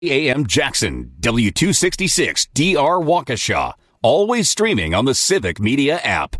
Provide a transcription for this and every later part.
AM Jackson, W266 DR Waukesha. Always streaming on the Civic Media app.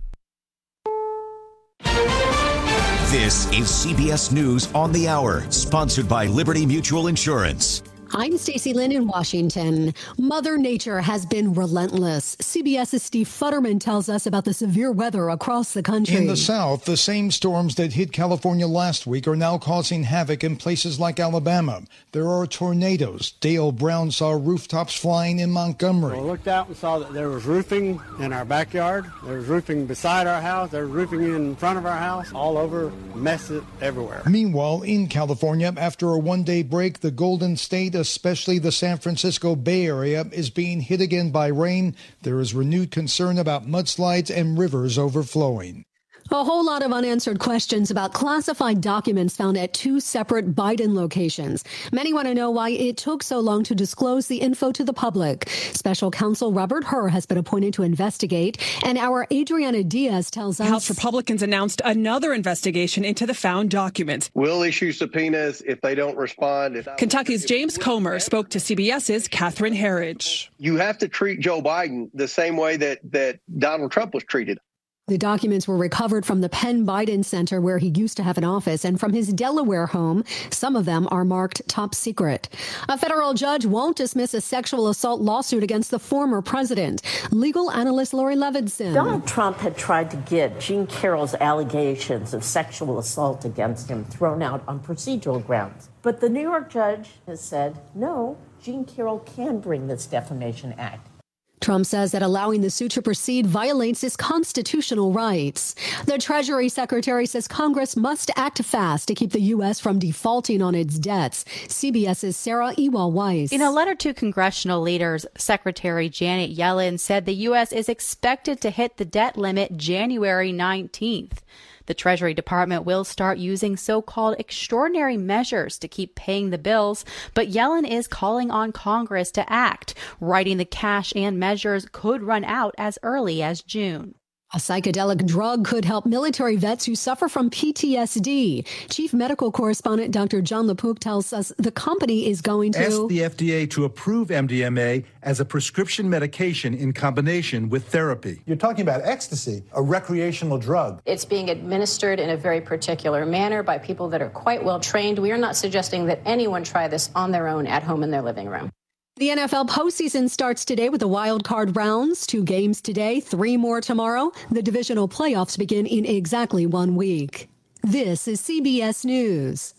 This is CBS News on the Hour, sponsored by Liberty Mutual Insurance. I'm Stacey Lynn in Washington. Mother Nature has been relentless. CBS's Steve Futterman tells us about the severe weather across the country. In the South, the same storms that hit California last week are now causing havoc in places like Alabama. There are tornadoes. Dale Brown saw rooftops flying in Montgomery. I looked out and saw that there was roofing in our backyard. There was roofing beside our house. There was roofing in front of our house. All over, mess it everywhere. Meanwhile, in California, after a one-day break, the Golden State, especially the San Francisco Bay Area, is being hit again by rain. There is renewed concern about mudslides and rivers overflowing. A whole lot of unanswered questions about classified documents found at two separate Biden locations. Many want to know why it took so long to disclose the info to the public. Special counsel Robert Hur has been appointed to investigate, and our Adriana Diaz tells us House Republicans announced another investigation into the found documents. We'll issue subpoenas if they don't respond. Kentucky's James Comer spoke to CBS's Catherine Herridge. You have to treat Joe Biden the same way that Donald Trump was treated. The documents were recovered from the Penn Biden Center, where he used to have an office, and from his Delaware home. Some of them are marked top secret. A federal judge won't dismiss a sexual assault lawsuit against the former president. Legal analyst Lori Levinson. Donald Trump had tried to get Jean Carroll's allegations of sexual assault against him thrown out on procedural grounds. But the New York judge has said, no, Jean Carroll can bring this Defamation Act. Trump says that allowing the suit to proceed violates his constitutional rights. The Treasury Secretary says Congress must act fast to keep the U.S. from defaulting on its debts. CBS's Sarah Ewell-Weiss. In a letter to congressional leaders, Secretary Janet Yellen said the U.S. is expected to hit the debt limit January 19th. The Treasury Department will start using so-called extraordinary measures to keep paying the bills, but Yellen is calling on Congress to act, writing the cash and measures could run out as early as June. A psychedelic drug could help military vets who suffer from PTSD. Chief Medical Correspondent Dr. John LaPook tells us the company is going to ask the FDA to approve MDMA as a prescription medication in combination with therapy. You're talking about ecstasy, a recreational drug. It's being administered in a very particular manner by people that are quite well trained. We are not suggesting that anyone try this on their own at home in their living room. The NFL postseason starts today with the wild card rounds. 2 games today, 3 more tomorrow. The divisional playoffs begin in exactly 1 week. This is CBS News.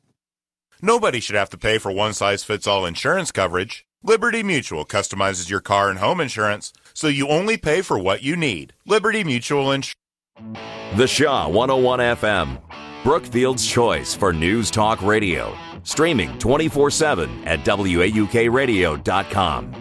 Nobody should have to pay for one-size-fits-all insurance coverage. Liberty Mutual customizes your car and home insurance, so you only pay for what you need. Liberty Mutual Insurance. The Shaw 101 FM, Brookfield's choice for news talk radio. Streaming 24/7 at WAUKradio.com.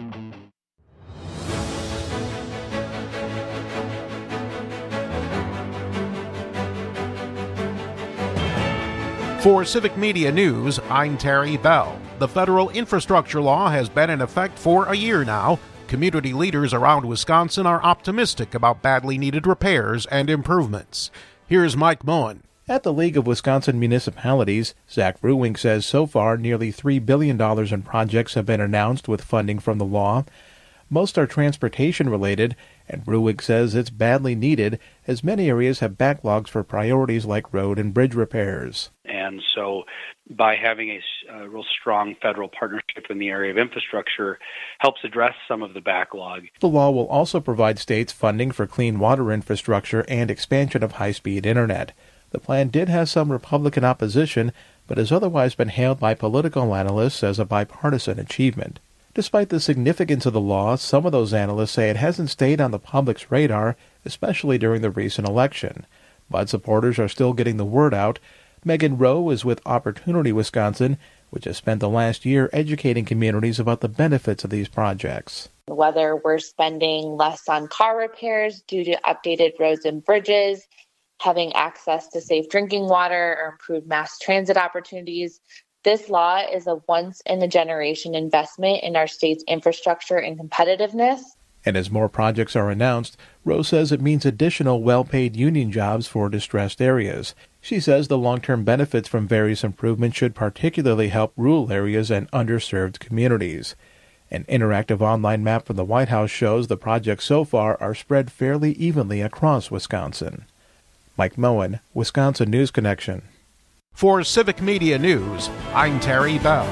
For Civic Media News, I'm Terry Bell. The federal infrastructure law has been in effect for a year now. Community leaders around Wisconsin are optimistic about badly needed repairs and improvements. Here's Mike Moen. At the League of Wisconsin Municipalities, Zach Ruwink says so far nearly $3 billion in projects have been announced with funding from the law. Most are transportation-related, and Ruwink says it's badly needed as many areas have backlogs for priorities like road and bridge repairs. And so by having a real strong federal partnership in the area of infrastructure helps address some of the backlog. The law will also provide states funding for clean water infrastructure and expansion of high-speed internet. The plan did have some Republican opposition, but has otherwise been hailed by political analysts as a bipartisan achievement. Despite the significance of the law, some of those analysts say it hasn't stayed on the public's radar, especially during the recent election. But supporters are still getting the word out. Megan Rowe is with Opportunity Wisconsin, which has spent the last year educating communities about the benefits of these projects. Whether we're spending less on car repairs due to updated roads and bridges, having access to safe drinking water, or improved mass transit opportunities, this law is a once-in-a-generation investment in our state's infrastructure and competitiveness. And as more projects are announced, Rose says it means additional well-paid union jobs for distressed areas. She says the long-term benefits from various improvements should particularly help rural areas and underserved communities. An interactive online map from the White House shows the projects so far are spread fairly evenly across Wisconsin. Mike Moen, Wisconsin News Connection. For Civic Media News, I'm Terry Bell.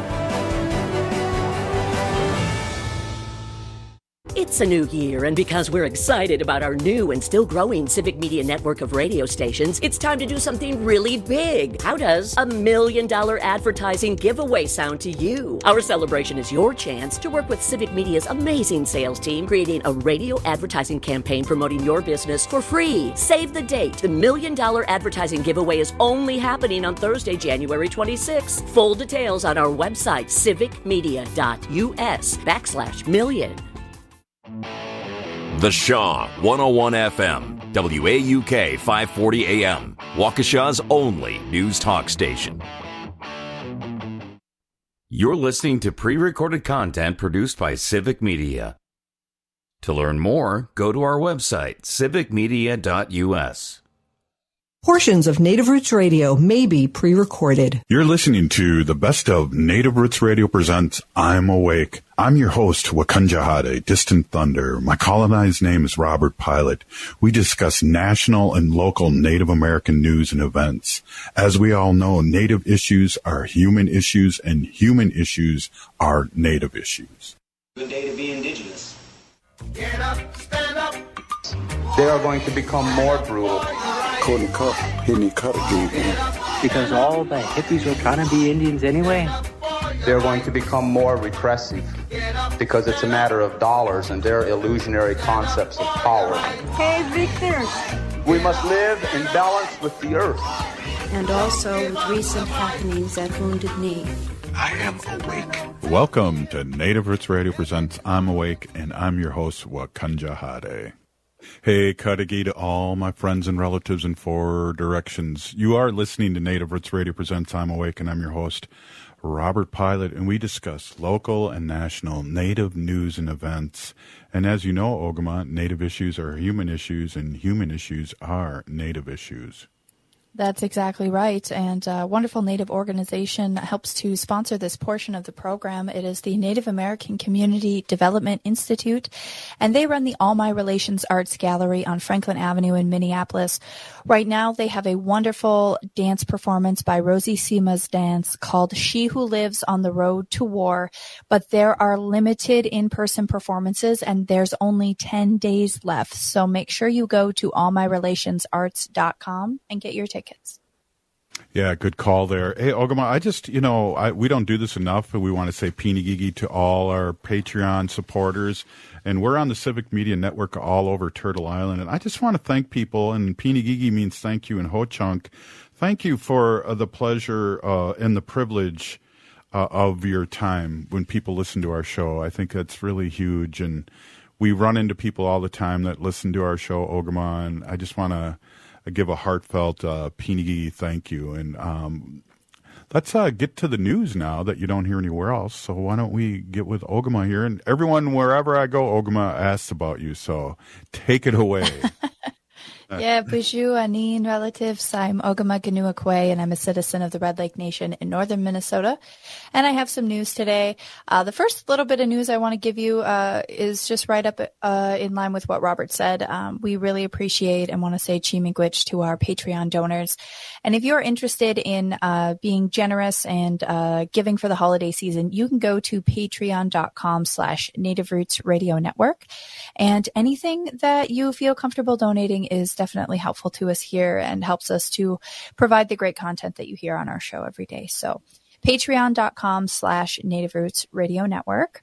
It's a new year, and because we're excited about our new and still growing Civic Media network of radio stations, it's time to do something really big. How does $1 million advertising giveaway sound to you? Our celebration is your chance to work with Civic Media's amazing sales team, creating a radio advertising campaign promoting your business for free. Save the date. The $1 million advertising giveaway is only happening on Thursday, January 26th. Full details on our website, civicmedia.us/million. The Shaw 101 FM, WAUK 540 AM, Waukesha's only news talk station. You're listening to pre-recorded content produced by Civic Media. To learn more, go to our website, civicmedia.us. Portions of Native Roots Radio may be pre-recorded. You're listening to the best of Native Roots Radio presents I'm Awake. I'm your host, Wakunjahade, Distant Thunder. My colonized name is Robert Pilot. We discuss national and local Native American news and events. As we all know, Native issues are human issues, and human issues are Native issues. Good day to be Indigenous. Get up, stand up. They are going to become more brutal. Because all the hippies were trying to be Indians anyway. They're going to become more repressive because it's a matter of dollars and their illusionary concepts of power. Hey, Victor. We must live in balance with the earth. And also with recent happenings at Wounded Knee. I am awake. Welcome to Native Roots Radio presents I'm Awake, and I'm your host, Wakunjahade. Hey, Kadagi to all my friends and relatives in four directions. You are listening to Native Roots Radio presents I'm Awake, and I'm your host, Robert Pilot, and we discuss local and national Native news and events. And as you know, Ogama, Native issues are human issues, and human issues are Native issues. That's exactly right. And a wonderful Native organization helps to sponsor this portion of the program. It is the Native American Community Development Institute, and they run the All My Relations Arts Gallery on Franklin Avenue in Minneapolis. Right now, they have a wonderful dance performance by Rosie Sima's dance called She Who Lives on the Road to War, but there are limited in-person performances, and there's only 10 days left. So make sure you go to allmyrelationsarts.com and get your tickets. Yeah, good call there. Hey, Ogama, we don't do this enough, but we want to say Pinigigi to all our Patreon supporters. And we're on the Civic Media Network all over Turtle Island. And I just want to thank people, and Pinigigi means thank you in Ho-Chunk. Thank you for the pleasure and the privilege of your time when people listen to our show. I think that's really huge. And we run into people all the time that listen to our show, Ogama, and I just want to give a heartfelt Pinigi thank you. And let's get to the news now that you don't hear anywhere else. So why don't we get with Ogama here? And everyone, wherever I go, Ogama asks about you. So take it away. Yeah, Buju, Anin relatives. I'm Ogama Ganuakwe, and I'm a citizen of the Red Lake Nation in northern Minnesota. And I have some news today. The first little bit of news I want to give you is just right up in line with what Robert said. We really appreciate and want to say Chi-miigwech to our Patreon donors. And if you're interested in being generous and giving for the holiday season, you can go to patreon.com/Native Roots Radio Network. And anything that you feel comfortable donating is definitely helpful to us here and helps us to provide the great content that you hear on our show every day. So patreon.com/Native Roots Radio Network.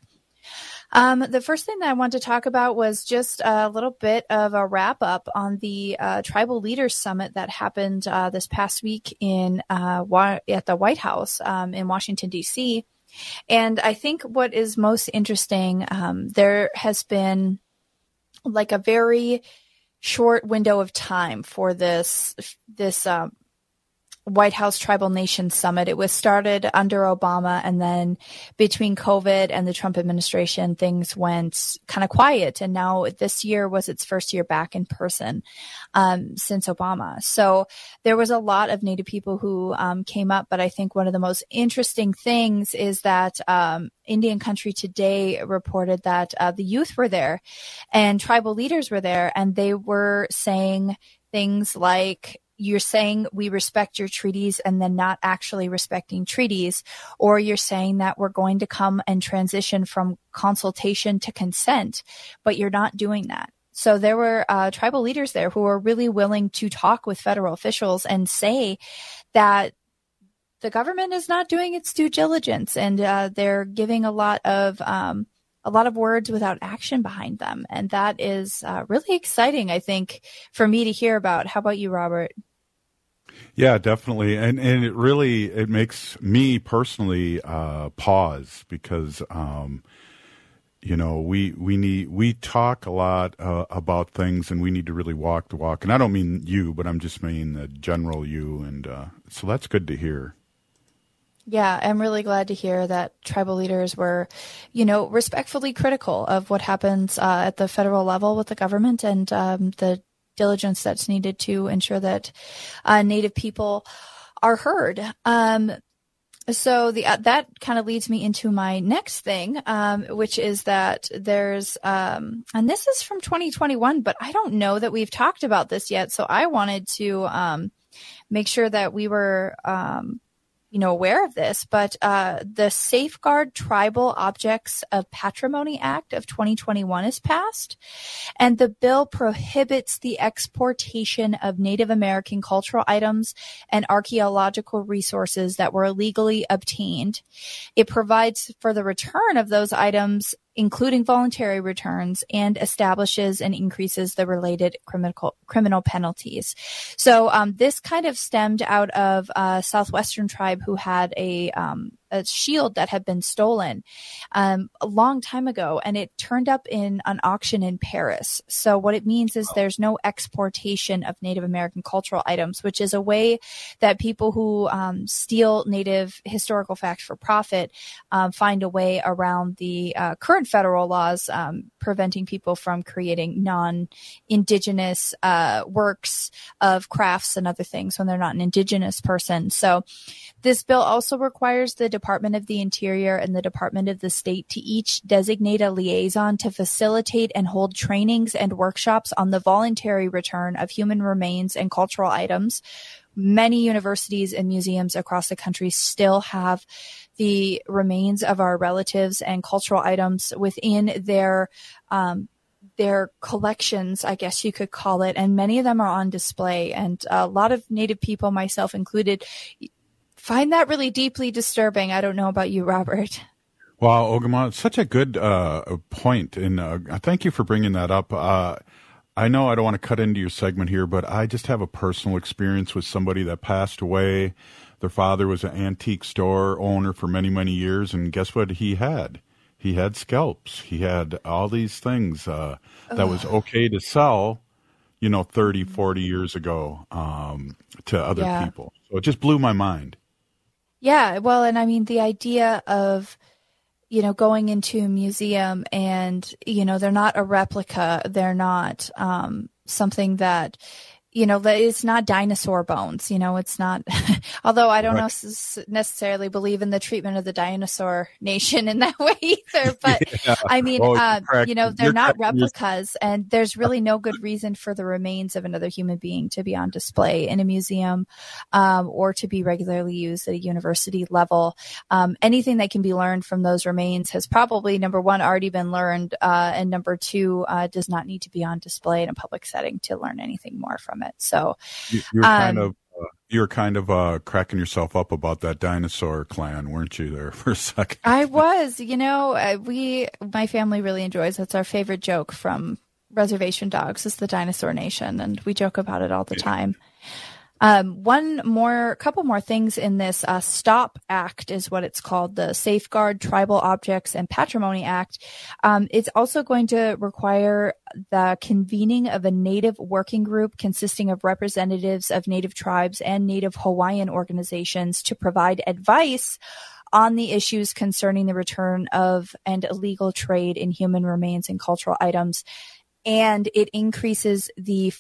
The first thing that I wanted to talk about was just a little bit of a wrap up on the Tribal Leaders Summit that happened this past week at the White House in Washington, D.C. And I think what is most interesting, there has been like a very short window of time for this White House Tribal Nations Summit. It was started under Obama, and then between COVID and the Trump administration, things went kind of quiet. And now this year was its first year back in person since Obama. So there was a lot of Native people who came up. But I think one of the most interesting things is that Indian Country Today reported that the youth were there and tribal leaders were there, and they were saying things like, you're saying we respect your treaties and then not actually respecting treaties, or you're saying that we're going to come and transition from consultation to consent, but you're not doing that. So there were tribal leaders there who were really willing to talk with federal officials and say that the government is not doing its due diligence, and they're giving a lot of words without action behind them. And that is really exciting, I think, for me to hear about. How about you, Robert? Yeah, definitely. And it makes me personally pause, because, we talk a lot about things, and we need to really walk the walk. And I don't mean you, but I'm just meaning the general you. And so that's good to hear. Yeah, I'm really glad to hear that tribal leaders were, respectfully critical of what happens at the federal level with the government, and the diligence that's needed to ensure that Native people are heard. So that kind of leads me into my next thing, which is that there's, and this is from 2021, but I don't know that we've talked about this yet. So I wanted to make sure that we were aware of this, but the Safeguard Tribal Objects of Patrimony Act of 2021 is passed, and the bill prohibits the exportation of Native American cultural items and archaeological resources that were illegally obtained. It provides for the return of those items, including voluntary returns, and establishes and increases the related criminal penalties. So this kind of stemmed out of a Southwestern tribe who had a shield that had been stolen a long time ago, and it turned up in an auction in Paris. So what it means is there's no exportation of Native American cultural items, which is a way that people who steal Native historical facts for profit find a way around the current federal laws preventing people from creating non-Indigenous works of crafts and other things when they're not an Indigenous person. So this bill also requires the Department of the Interior and the Department of the State to each designate a liaison to facilitate and hold trainings and workshops on the voluntary return of human remains and cultural items. Many universities and museums across the country still have the remains of our relatives and cultural items within their collections, I guess you could call it, and many of them are on display. And a lot of Native people, myself included, find that really deeply disturbing. I don't know about you, Robert. Wow, Ogama, it's such a good point, and thank you for bringing that up. I know I don't want to cut into your segment here, but I just have a personal experience with somebody that passed away. Their father was an antique store owner for many, many years, and guess what he had? He had scalps. He had all these things that was okay to sell, 30, 40 years ago to other people. So it just blew my mind. Yeah, well, and I mean, the idea of, going into a museum and, they're not a replica, they're not something that, it's not dinosaur bones, it's not, although I don't necessarily believe in the treatment of the dinosaur nation in that way either, but yeah. I mean, they're not replicas, and there's really no good reason for the remains of another human being to be on display in a museum, or to be regularly used at a university level. Anything that can be learned from those remains has probably, number one, already been learned, and number two, does not need to be on display in a public setting to learn anything more from it. So you're kind of cracking yourself up about that dinosaur clan, weren't you, there for a second? I was, my family really enjoys, that's our favorite joke from Reservation Dogs, is the Dinosaur Nation, and we joke about it all the time. Couple more things in this STOP Act is what it's called, the Safeguard Tribal Objects and Patrimony Act. It's also going to require the convening of a Native working group consisting of representatives of Native tribes and Native Hawaiian organizations to provide advice on the issues concerning the return of and illegal trade in human remains and cultural items. And it increases the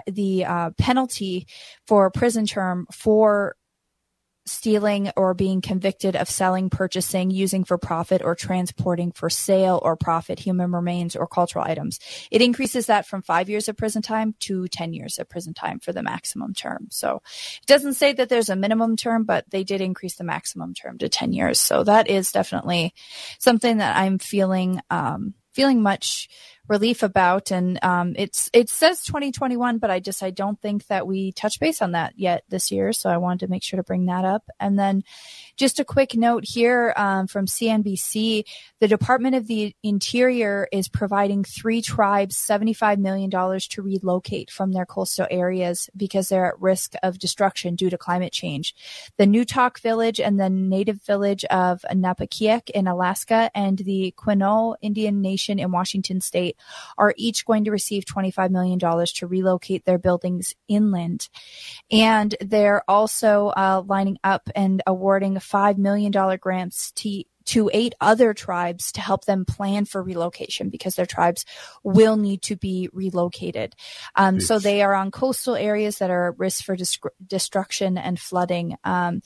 penalty for a prison term for stealing or being convicted of selling, purchasing, using for profit, or transporting for sale or profit human remains or cultural items. It increases that from 5 years of prison time to 10 years of prison time for the maximum term. So it doesn't say that there's a minimum term, but they did increase the maximum term to 10 years. So that is definitely something that I'm feeling much relief about. And it says 2021, but I don't think that we touch base on that yet this year. So I wanted to make sure to bring that up. And then just a quick note here from CNBC, the Department of the Interior is providing 3 tribes $75 million to relocate from their coastal areas because they're at risk of destruction due to climate change. The Newtok Village and the native village of Napakiek in Alaska and the Quinault Indian Nation in Washington State are each going to receive $25 million to relocate their buildings inland. And they're also lining up and awarding $5 million grants to 8 other tribes to help them plan for relocation because their tribes will need to be relocated. So they are on coastal areas that are at risk for destruction and flooding. And,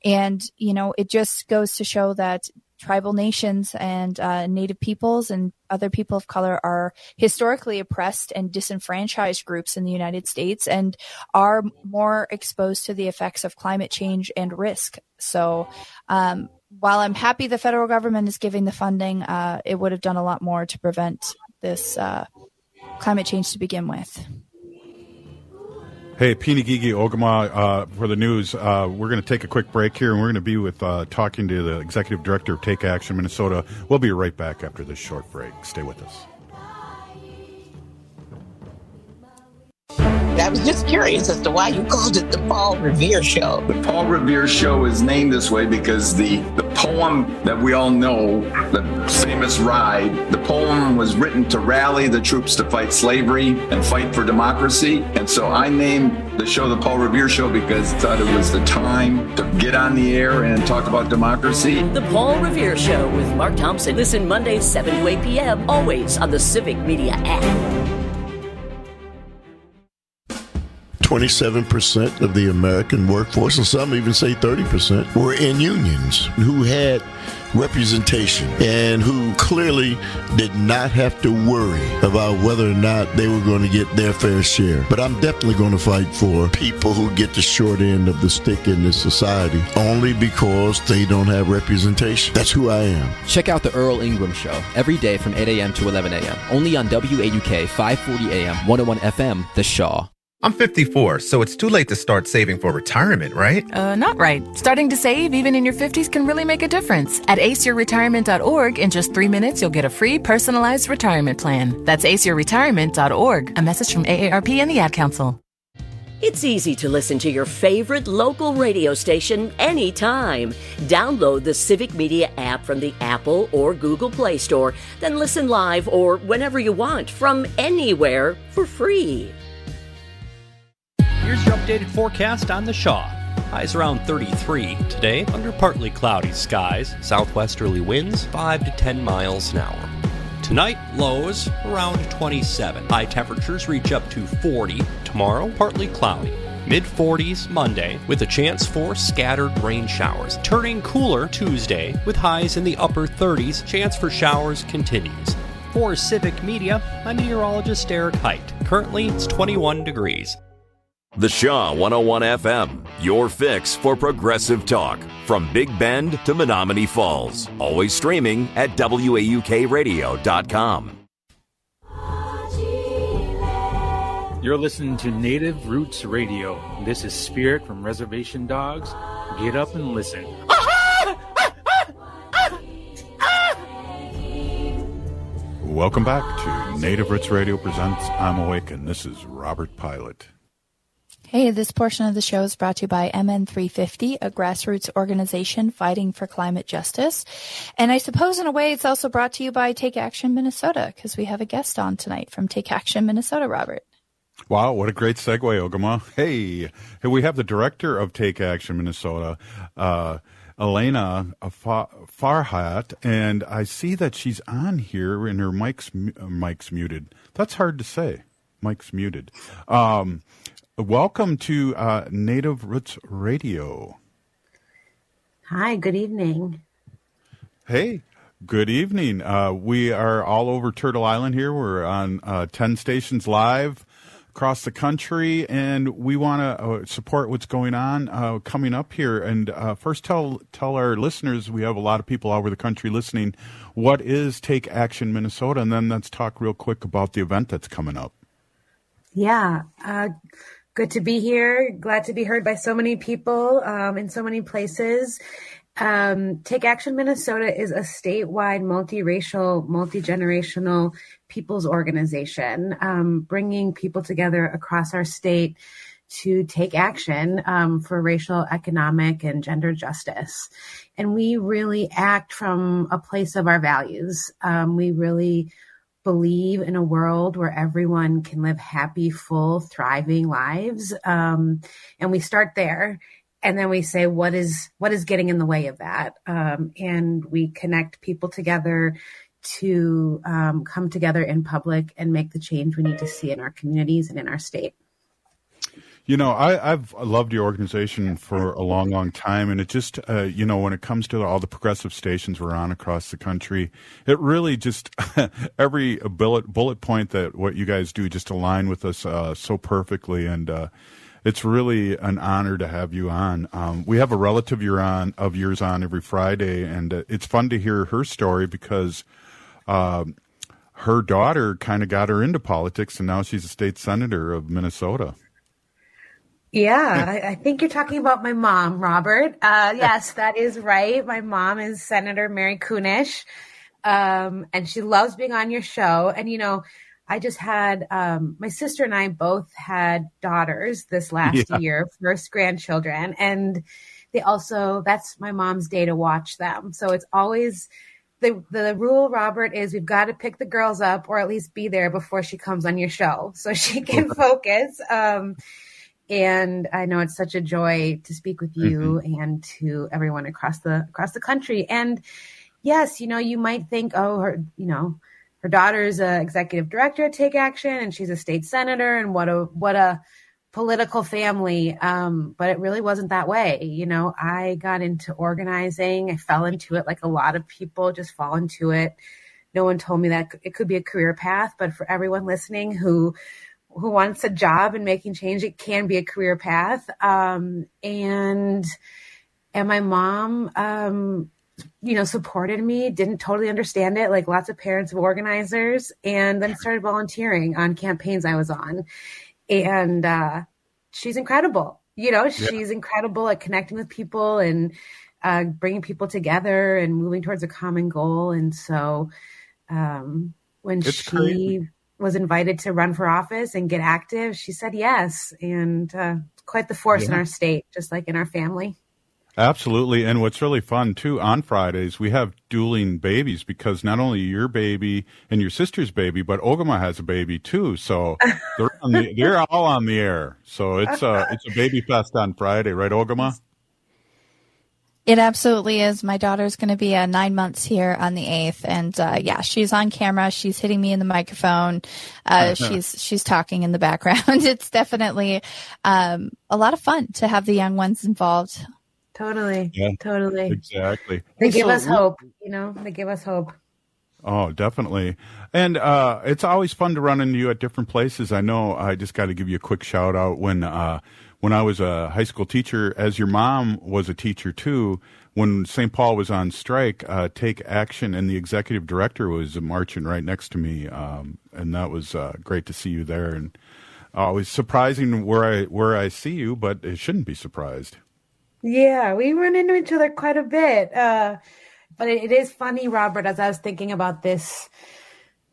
it just goes to show that tribal nations and Native peoples and other people of color are historically oppressed and disenfranchised groups in the United States and are more exposed to the effects of climate change and risk. So while I'm happy the federal government is giving the funding, it would have done a lot more to prevent this climate change to begin with. Hey, Pinigigi Ogama, for the news, we're going to take a quick break here, and we're going to be with talking to the Executive Director of Take Action Minnesota. We'll be right back after this short break. Stay with us. I was just curious as to why you called it the Paul Revere Show. The Paul Revere Show is named this way because the poem that we all know, the famous Ride, the poem was written to rally the troops to fight slavery and fight for democracy. And so I named the show the Paul Revere Show because I thought it was the time to get on the air and talk about democracy. The Paul Revere Show with Mark Thompson. Listen Mondays 7 to 8 p.m. always on the Civic Media app. 27% of the American workforce, and some even say 30%, were in unions who had representation and who clearly did not have to worry about whether or not they were going to get their fair share. But I'm definitely going to fight for people who get the short end of the stick in this society only because they don't have representation. That's who I am. Check out the Earl Ingram Show every day from 8 a.m. to 11 a.m. only on WAUK 540 AM, 101 FM, The Shaw. I'm 54, so it's too late to start saving for retirement, right? Not right. Starting to save even in your 50s can really make a difference. At aceyourretirement.org, in just 3 minutes, you'll get a free personalized retirement plan. That's aceyourretirement.org. A message from AARP and the Ad Council. It's easy to listen to your favorite local radio station anytime. Download the Civic Media app from the Apple or Google Play Store, then listen live or whenever you want from anywhere for free. Here's your updated forecast on the Shaw. Highs around 33 today, under partly cloudy skies. Southwesterly winds 5 to 10 miles an hour. Tonight, lows around 27. High temperatures reach up to 40. Tomorrow, partly cloudy. Mid-40s Monday, with a chance for scattered rain showers. Turning cooler Tuesday, with highs in the upper 30s. Chance for showers continues. For Civic Media, I'm meteorologist Eric Height. Currently, it's 21 degrees. The Shaw 101 FM, your fix for progressive talk. From Big Bend to Menominee Falls. Always streaming at WAUKradio.com. You're listening to Native Roots Radio. This is Spirit from Reservation Dogs. Get up and listen. Welcome back to Native Roots Radio presents I'm Awake, and this is Robert Pilot. Hey, this portion of the show is brought to you by MN350, a grassroots organization fighting for climate justice. And I suppose in a way it's also brought to you by Take Action Minnesota, because we have a guest on tonight from Take Action Minnesota, Robert. Wow, what a great segue, Ogama. Hey, we have the director of Take Action Minnesota, Elena Farhat, and I see that she's on here and her mic's muted. That's hard to say. Mic's muted. Welcome to Native Roots Radio. Hi, good evening. Hey, good evening. We are all over Turtle Island here. We're on 10 stations live across the country, and we want to support what's going on coming up here. And first, tell our listeners, we have a lot of people all over the country listening, what is Take Action Minnesota? And then let's talk real quick about the event that's coming up. Yeah, good to be here. Glad to be heard by so many people in so many places. Take Action Minnesota is a statewide, multiracial, multi-generational people's organization, bringing people together across our state to take action for racial, economic, and gender justice. And we really act from a place of our values. We really believe in a world where everyone can live happy, full, thriving lives. And we start there. And then we say, what is getting in the way of that? And we connect people together to come together in public and make the change we need to see in our communities and in our state. You know, I've loved your organization for a long, long time. And it just, when it comes to all the progressive stations we're on across the country, it really just, every bullet point that what you guys do just align with us so perfectly. And it's really an honor to have you on. We have a relative of yours on every Friday, and it's fun to hear her story because her daughter kind of got her into politics, and now she's a state senator of Minnesota. Yeah, I think you're talking about my mom, Robert. Yes, that is right. My mom is Senator Mary Kunesh, and she loves being on your show. And, I just had, my sister and I both had daughters this last year, first grandchildren. And that's my mom's day to watch them. So it's always, the rule, Robert, is we've got to pick the girls up or at least be there before she comes on your show so she can focus. And I know it's such a joy to speak with you and to everyone across the country. And yes, you might think, her daughter's an executive director at Take Action and she's a state senator and what a political family. But it really wasn't that way. I got into organizing. I fell into it like a lot of people just fall into it. No one told me that it could be a career path, but for everyone listening who wants a job and making change, it can be a career path. And my mom, supported me, didn't totally understand it, like lots of parents of organizers, and then started volunteering on campaigns I was on. And she's incredible. She's incredible at connecting with people and bringing people together and moving towards a common goal. And so when she was invited to run for office and get active, she said yes. And quite the force in our state, just like in our family. Absolutely. And what's really fun, too, on Fridays, we have dueling babies because not only your baby and your sister's baby, but Ogama has a baby, too. So they're all on the air. So it's a baby fest on Friday, right, Ogama? It absolutely is. My daughter's going to be 9 months here on the 8th. And she's on camera. She's hitting me in the microphone. She's talking in the background. It's definitely a lot of fun to have the young ones involved. Totally. Yeah, totally. Exactly. They give us hope, they give us hope. Oh, definitely. And it's always fun to run into you at different places. I know I just got to give you a quick shout out when I was a high school teacher, as your mom was a teacher too, when St. Paul was on strike, Take Action and the executive director was marching right next to me. And that was great to see you there. And always surprising where I see you, but it shouldn't be surprised. Yeah, we run into each other quite a bit. But it is funny, Robert, as I was thinking about this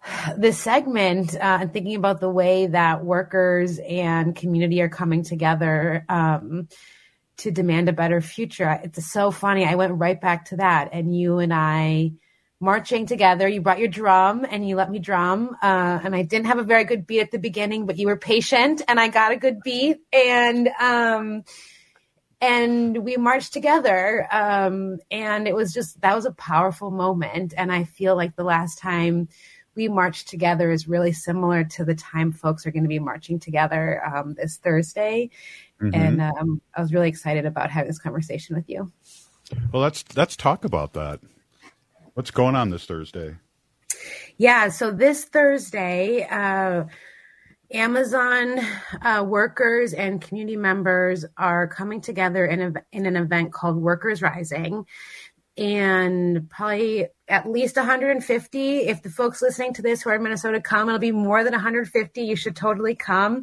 this segment and thinking about the way that workers and community are coming together to demand a better future. It's so funny. I went right back to that, and you and I marching together. You brought your drum and you let me drum. And I didn't have a very good beat at the beginning, but you were patient and I got a good beat. And we marched together. And it was that was a powerful moment. And I feel like the last time we marched together is really similar to the time folks are going to be marching together this Thursday. Mm-hmm. And I was really excited about having this conversation with you. Well, let's talk about that. What's going on this Thursday? Yeah, so this Thursday, Amazon workers and community members are coming together in an event called Workers Rising. And probably at least 150. If the folks listening to this who are in Minnesota come, it'll be more than 150. You should totally come.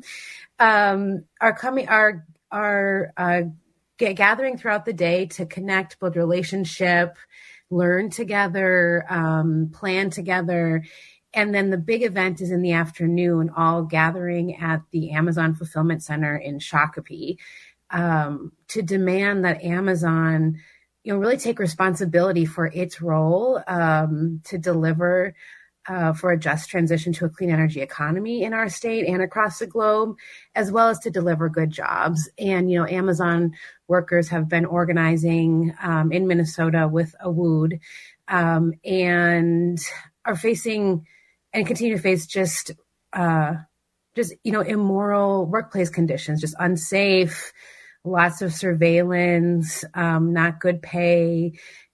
Are gathering throughout the day to connect, build relationship, learn together, plan together. And then the big event is in the afternoon, all gathering at the Amazon Fulfillment Center in Shakopee to demand that Amazon, really take responsibility for its role to deliver for a just transition to a clean energy economy in our state and across the globe, as well as to deliver good jobs. And, Amazon workers have been organizing in Minnesota with AWOOD and are facing and continue to face just immoral workplace conditions, just unsafe, lots of surveillance, not good pay.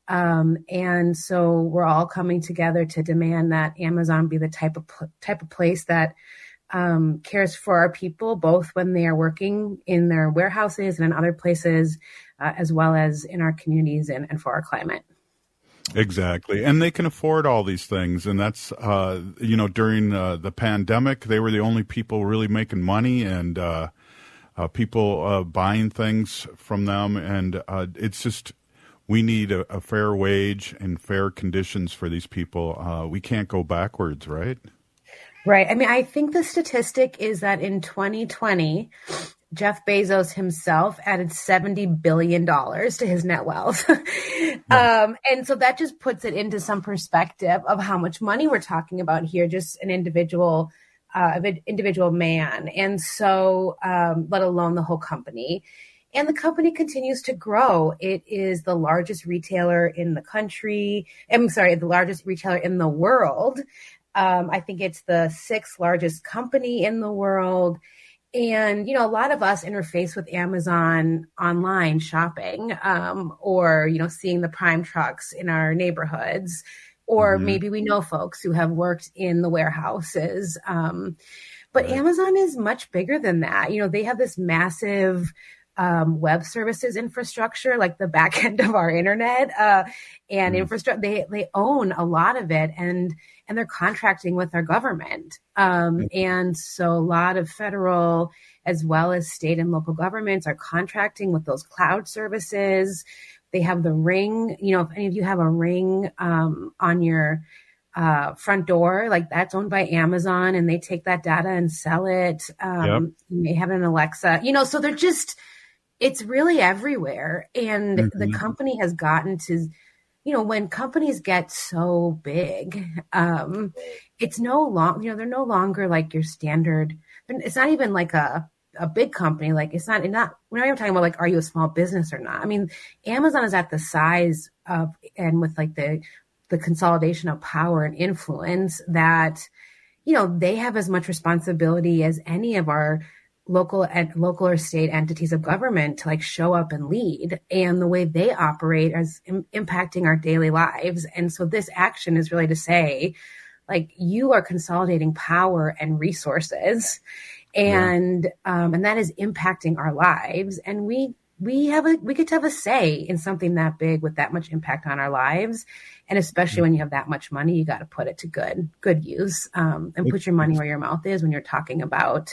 And so we're all coming together to demand that Amazon be the type of place that cares for our people, both when they are working in their warehouses and in other places, as well as in our communities and for our climate. Exactly. And they can afford all these things. And that's, during the pandemic, they were the only people really making money and people buying things from them. And it's just, we need a fair wage and fair conditions for these people. We can't go backwards, right? Right. I mean, I think the statistic is that in 2020, Jeff Bezos himself added $70 billion to his net wealth. And so that just puts it into some perspective of how much money we're talking about here, just an individual man. And so, let alone the whole company. And the company continues to grow. It is the largest retailer in the country. The largest retailer in the world. I think it's the 6th largest company in the world. And, a lot of us interface with Amazon online shopping, or, seeing the Prime trucks in our neighborhoods, or maybe we know folks who have worked in the warehouses. But Amazon is much bigger than that. They have this massive web services infrastructure, like the back end of our internet and infrastructure. They own a lot of it, and they're contracting with our government. And so a lot of federal as well as state and local governments are contracting with those cloud services. They have the Ring. If any of you have a Ring on your front door, like that's owned by Amazon, and they take that data and sell it. You may have an Alexa, so they're just, it's really everywhere. And the company has gotten to, when companies get so big, it's no longer, they're no longer like your standard. It's not even like a big company. Like we're not even talking about like, are you a small business or not? I mean, Amazon is at the size of, and with like the consolidation of power and influence that, they have as much responsibility as any of our local or state entities of government to like show up and lead, and the way they operate is impacting our daily lives. And so this action is really to say, like, you are consolidating power and resources, and that is impacting our lives. And we get to have a say in something that big with that much impact on our lives. And especially when you have that much money, you got to put it to good use, and put your money where your mouth is when you're talking about,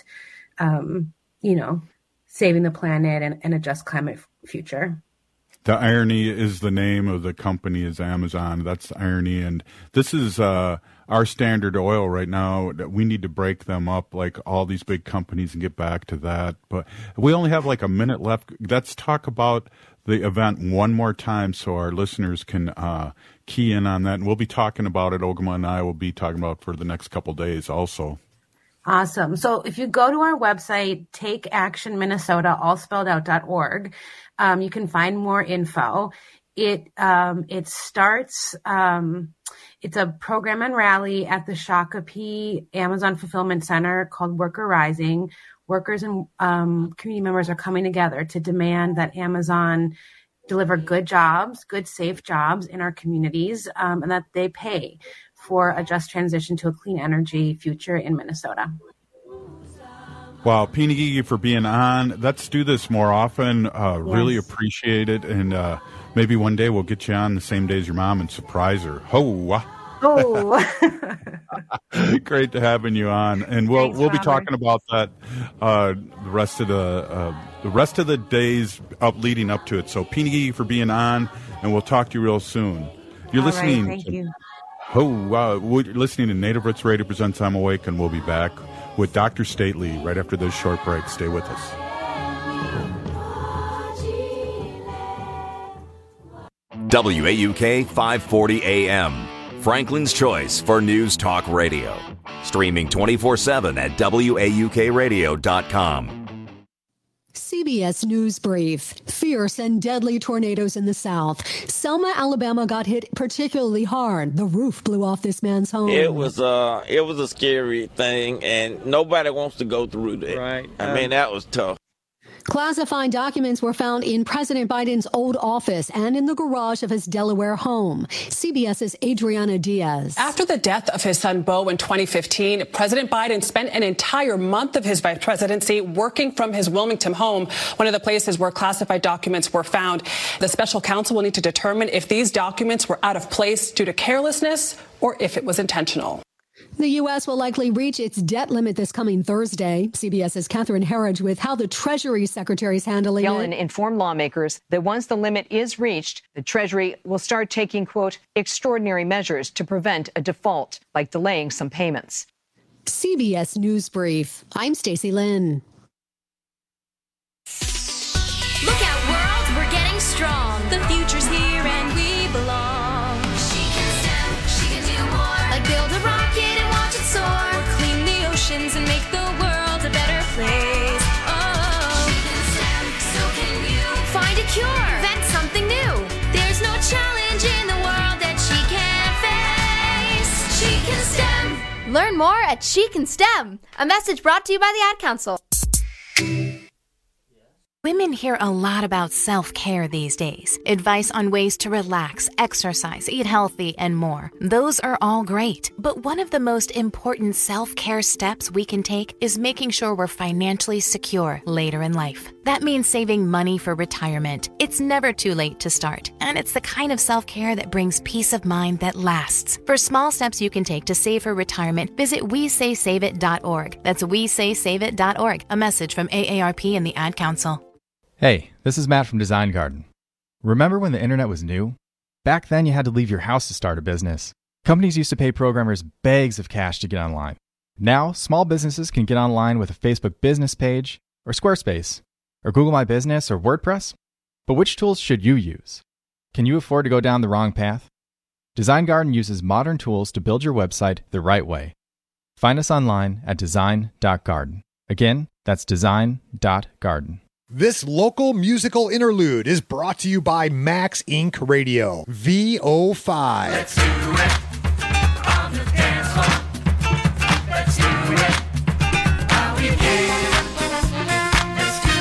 saving the planet and a just climate future. The irony is the name of the company is Amazon. That's the irony. And this is a our Standard Oil right now, we need to break them up like all these big companies and get back to that. But we only have like a minute left. Let's talk about the event one more time so our listeners can key in on that. And we'll be talking about it. Ogama and I will be talking about it for the next couple of days also. Awesome. So if you go to our website, takeactionminnesota, all spelled out.org, you can find more info. It starts, it's a program and rally at the Shakopee Amazon Fulfillment Center called Worker Rising. Workers and community members are coming together to demand that Amazon deliver good jobs, good, safe jobs in our communities, and that they pay for a just transition to a clean energy future in Minnesota. Wow, Pinagigi for being on. Let's do this more often. Yes. Really appreciate it. And maybe one day we'll get you on the same day as your mom and surprise her. Oh. Great to having you on. And we'll be talking about that the rest of the days leading up to it. So Pinagigi for being on, and we'll talk to you real soon. You're listening. Right, thank you. We're listening to Native Roots Radio presents I'm Awake, and we'll be back with Dr. Stately right after this short break. Stay with us. WAUK 540 AM, Franklin's Choice for News Talk Radio. Streaming 24/7 at WAUKradio.com. CBS News Brief. Fierce and deadly tornadoes in the South. Selma, Alabama got hit particularly hard. The roof blew off this man's home. It was a scary thing, and nobody wants to go through that. Right. I mean, that was tough. Classified documents were found in President Biden's old office and in the garage of his Delaware home. CBS's Adriana Diaz. After the death of his son Beau in 2015, President Biden spent an entire month of his vice presidency working from his Wilmington home, one of the places where classified documents were found. The special counsel will need to determine if these documents were out of place due to carelessness or if it was intentional. The U.S. will likely reach its debt limit this coming Thursday. CBS's Catherine Herridge with how the Treasury Secretary is handling Yellen it. informed lawmakers that once the limit is reached, the Treasury will start taking, quote, extraordinary measures to prevent a default, like delaying some payments. CBS News Brief. I'm Stacey Lynn. Look out, world, we're getting strong. The future's here and we belong. She can stand, she can do more. Like build a rocket and watch it soar. Or clean the oceans and make the world a better place. Oh, she can stand, so can you. Find a cure, invent something new. There's no challenge in the world that she can't face. She can STEM. Learn more at She Can STEM. A message brought to you by the Ad Council. Women hear a lot about self-care these days. Advice on ways to relax, exercise, eat healthy, and more. Those are all great. But one of the most important self-care steps we can take is making sure we're financially secure later in life. That means saving money for retirement. It's never too late to start. And it's the kind of self-care that brings peace of mind that lasts. For small steps you can take to save for retirement, visit WeSaySaveIt.org. That's WeSaySaveIt.org. A message from AARP and the Ad Council. Hey, this is Matt from Design Garden. Remember when the internet was new? Back then you had to leave your house to start a business. Companies used to pay programmers bags of cash to get online. Now, small businesses can get online with a Facebook business page, or Squarespace, or Google My Business, or WordPress. But which tools should you use? Can you afford to go down the wrong path? Design Garden uses modern tools to build your website the right way. Find us online at design.garden. Again, that's design.garden. This local musical interlude is brought to you by Max Inc. Radio, VO5. Let's do it on the dance floor. Let's do it how we do. Let's do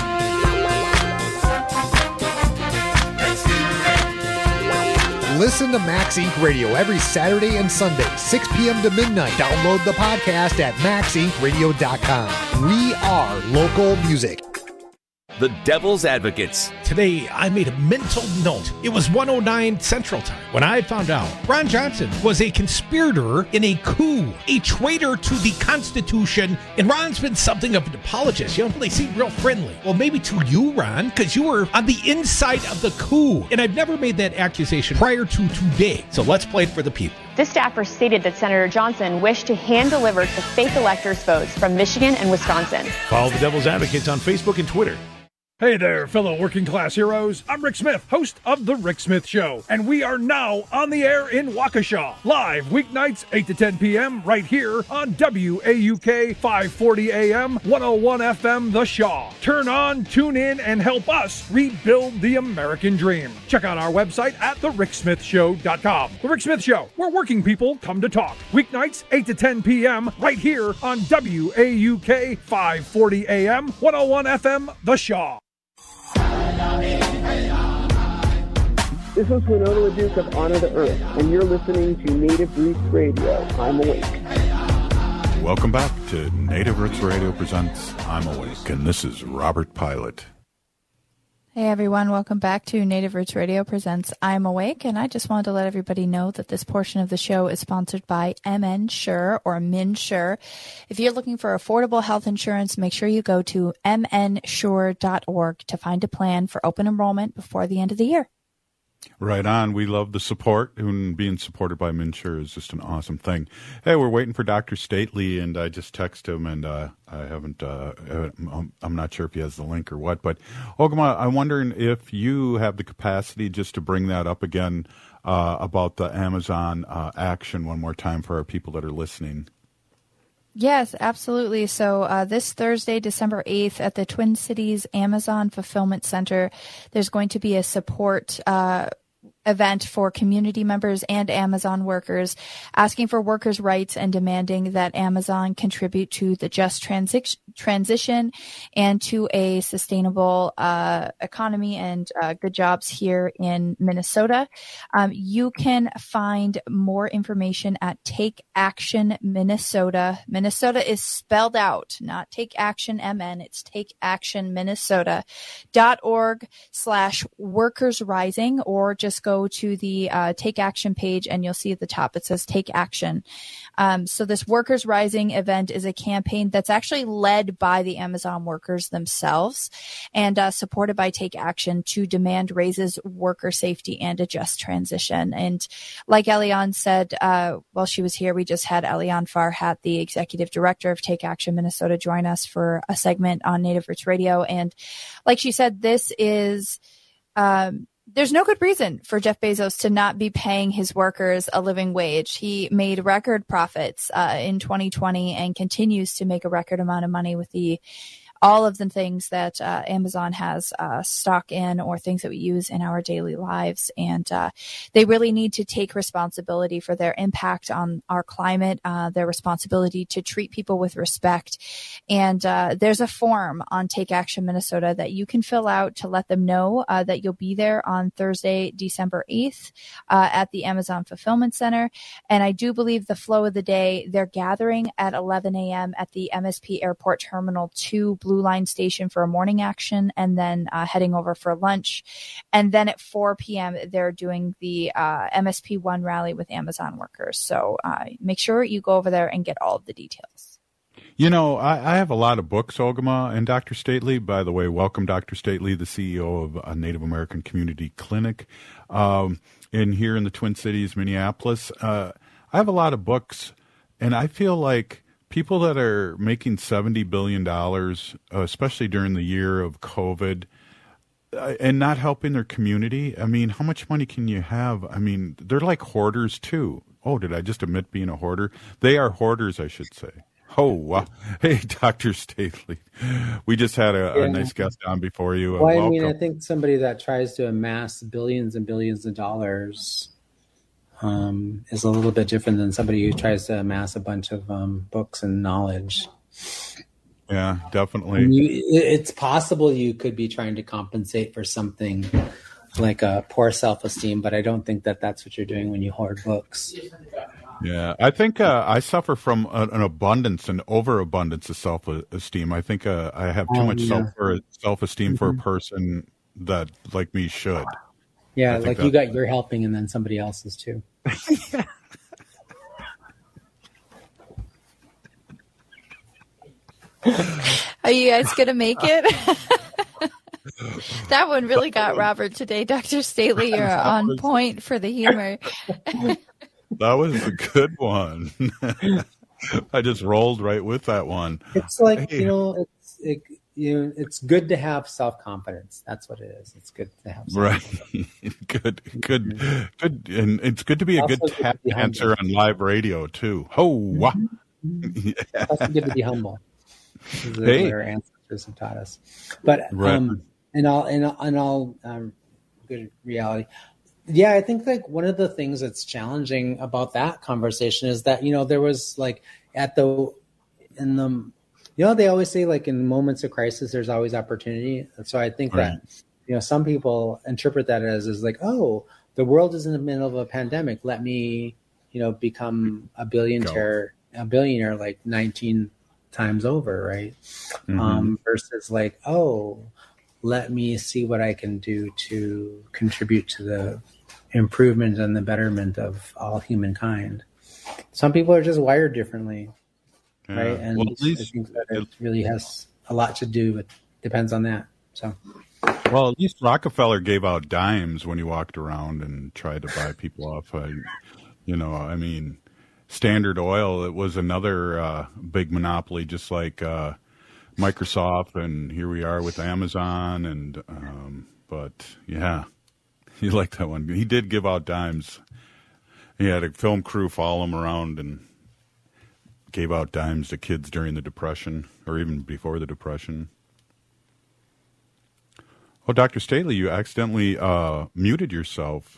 it. Let's do it. Listen to Max Inc. Radio every Saturday and Sunday, 6 p.m. to midnight. Download the podcast at maxincradio.com. We are local music. The Devil's Advocates. Today, I made a mental note. It was 1:09 Central Time when I found out Ron Johnson was a conspirator in a coup, a traitor to the Constitution, and Ron's been something of an apologist. You know, they seem real friendly. Well, maybe to you, Ron, because you were on the inside of the coup, and I've never made that accusation prior to today. So let's play it for the people. This staffer stated that Senator Johnson wished to hand-deliver to fake electors' votes from Michigan and Wisconsin. Follow the Devil's Advocates on Facebook and Twitter. Hey there, fellow working class heroes. I'm Rick Smith, host of The Rick Smith Show, and we are now on the air in Waukesha, live weeknights 8 to 10 p.m. right here on WAUK 540 AM, 101 FM, The Shaw. Turn on, tune in, and help us rebuild the American dream. Check out our website at thericksmithshow.com. The Rick Smith Show, where working people come to talk. Weeknights 8 to 10 p.m. right here on WAUK 540 AM, 101 FM, The Shaw. This is Winona LaDuke of Honor the Earth, and you're listening to Native Roots Radio. I'm Awake. Welcome back to Native Roots Radio presents I'm Awake, and this is Robert Pilot. Hey everyone, welcome back to Native Roots Radio presents I'm Awake, and I just wanted to let everybody know that this portion of the show is sponsored by MNsure or MNsure. If you're looking for affordable health insurance, make sure you go to mnsure.org to find a plan for open enrollment before the end of the year. Right on. We love the support, and being supported by MNsure is just an awesome thing. Hey, we're waiting for Dr. Stately, and I just texted him, and I haven't, I'm not sure if he has the link or what, but Ogama, I'm wondering if you have the capacity just to bring that up again about the Amazon action one more time for our people that are listening. Yes, absolutely. So this Thursday, December 8th, at the Twin Cities Amazon Fulfillment Center, there's going to be a support event for community members and Amazon workers, asking for workers' rights and demanding that Amazon contribute to the just transition and to a sustainable economy and good jobs here in Minnesota. You can find more information at Take Action Minnesota. Minnesota is spelled out, not Take Action MN. It's Take Action Minnesota.org/Workers Rising, or just go to the Take Action page and you'll see at the top it says Take Action. So this Workers Rising event is a campaign that's actually led by the Amazon workers themselves and supported by Take Action to demand raises, worker safety, and a just transition. And like Eliane said while she was here, we just had Eliane Farhat, the executive director of Take Action Minnesota, join us for a segment on Native Roots Radio. And like she said, this is there's no good reason for Jeff Bezos to not be paying his workers a living wage. He made record profits in 2020 and continues to make a record amount of money with all of the things that Amazon has stock in, or things that we use in our daily lives. And they really need to take responsibility for their impact on our climate, their responsibility to treat people with respect. And there's a form on Take Action Minnesota that you can fill out to let them know that you'll be there on Thursday, December 8th at the Amazon Fulfillment Center. And I do believe the flow of the day, they're gathering at 11 a.m. at the MSP Airport Terminal 2 Blue Line Station for a morning action, and then heading over for lunch. And then at 4 p.m., they're doing the MSP 1 rally with Amazon workers. So make sure you go over there and get all of the details. You know, I have a lot of books, Ogama and Dr. Stately. By the way, welcome, Dr. Stately, the CEO of a Native American Community Clinic in here in the Twin Cities, Minneapolis. I have a lot of books, and I feel like people that are making $70 billion, especially during the year of COVID, and not helping their community, I mean, how much money can you have? I mean, they're like hoarders, too. Oh, did I just admit being a hoarder? They are hoarders, I should say. Oh, wow. Hey, Dr. Stately. We just had a nice guest on before you. Well, I mean, I think somebody that tries to amass billions and billions of dollars is a little bit different than somebody who tries to amass a bunch of books and knowledge. Yeah, definitely. And it's possible you could be trying to compensate for something like a poor self-esteem, but I don't think that that's what you're doing when you hoard books. Yeah, I think I suffer from an abundance and overabundance of self-esteem. I think I have too much self-esteem for a person that, like me, should. Yeah, like you got your helping and then somebody else's too. Are you guys going to make it? That one really got Robert today. Dr. Stately, you're on point for the humor. That was a good one. I just rolled right with that one. It's like, it's good to have self-confidence. That's what it is. It's good to have self-confidence. Right. Good. And it's good to be a good tap dancer on live radio, too. Wow. Yeah. It's also good to be humble. This is what our ancestors have taught us. But, in all good reality, yeah, I think like one of the things that's challenging about that conversation is that, there was like they always say like in moments of crisis, there's always opportunity. And so I think that, some people interpret that as like, oh, the world is in the middle of a pandemic. Let me, become a billionaire like 19 times over. Right. Versus like, oh, let me see what I can do to contribute to the improvement and the betterment of all humankind. Some people are just wired differently, right? And I think that it really has a lot to do with, depends on that. So, well, at least Rockefeller gave out dimes when he walked around and tried to buy people off. Standard Oil, it was another big monopoly, just like Microsoft, and here we are with Amazon, and but yeah, you like that one. He did give out dimes. He had a film crew follow him around and gave out dimes to kids during the Depression, or even before the Depression. Oh, Dr. Staley, you accidentally muted yourself.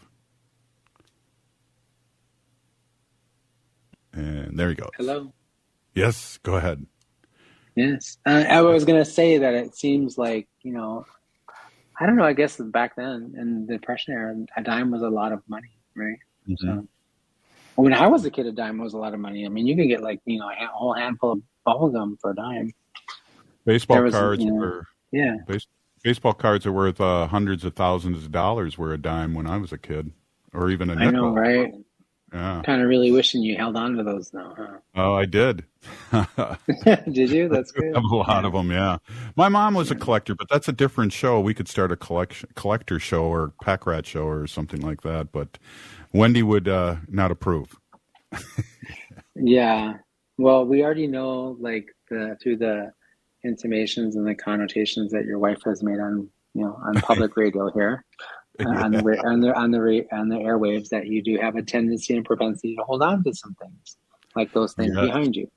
And there you go. Hello. Yes, go ahead. Yes. I was going to say that it seems like, I don't know, I guess back then in the Depression era, a dime was a lot of money, right? So, when I was a kid, a dime was a lot of money. I mean, you could get like, a whole handful of bubble gum for a dime. Baseball cards were, yeah. Baseball cards are worth hundreds of thousands of dollars were a dime when I was a kid, or even a nickel. I know, right? Yeah. Kind of really wishing you held on to those now, huh? Oh, I did. Did you? That's good. I have a lot of them, yeah. My mom was a collector, but that's a different show. We could start a collector show or pack rat show or something like that, but Wendy would not approve. Yeah. Well, we already know, like, through the intimations and the connotations that your wife has made on public radio here. On the airwaves, that you do have a tendency and propensity to hold on to some things, like those things behind you.